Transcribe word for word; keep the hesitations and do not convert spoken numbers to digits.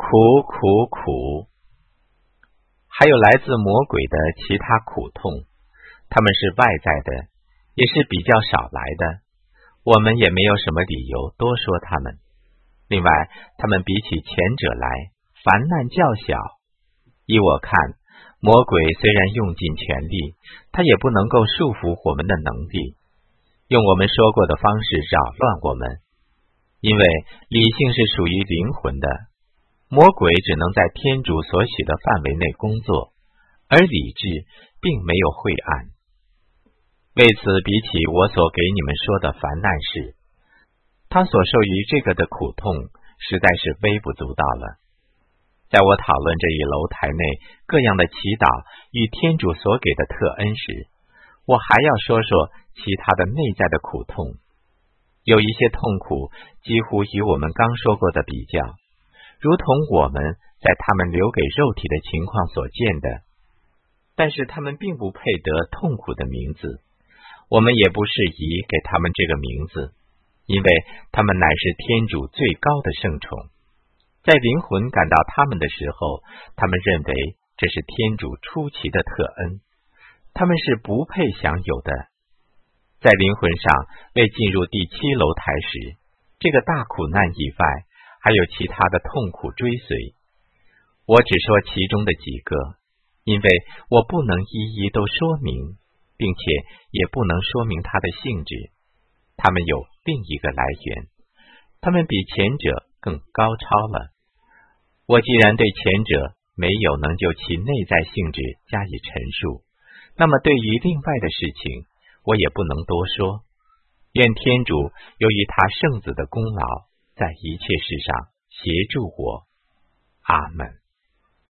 苦苦苦。还有来自魔鬼的其他苦痛，他们是外在的，也是比较少来的，我们也没有什么理由多说他们。另外，他们比起前者来，烦难较小。依我看，魔鬼虽然用尽全力，他也不能够束缚我们的能力，用我们说过的方式扰乱我们。因为理性是属于灵魂的，魔鬼只能在天主所许的范围内工作，而理智并没有晦暗。为此，比起我所给你们说的烦难事，他所受于这个的苦痛实在是微不足道了。在我讨论这一楼台内各样的祈祷与天主所给的特恩时，我还要说说其他的内在的苦痛。有一些痛苦几乎与我们刚说过的比较，如同我们在他们留给肉体的情况所见的，但是他们并不配得痛苦的名字，我们也不适宜给他们这个名字，因为他们乃是天主最高的圣宠。在灵魂感到他们的时候，他们认为这是天主出奇的特恩，他们是不配享有的。在灵魂上未进入第七楼台时，这个大苦难以外，还有其他的痛苦追随。我只说其中的几个，因为我不能一一都说明，并且也不能说明它的性质。它们有另一个来源，它们比前者更高超了。我既然对前者没有能就其内在性质加以陈述，那么对于另外的事情，我也不能多说。愿天主由于他圣子的功劳，在一切事上协助我。阿们。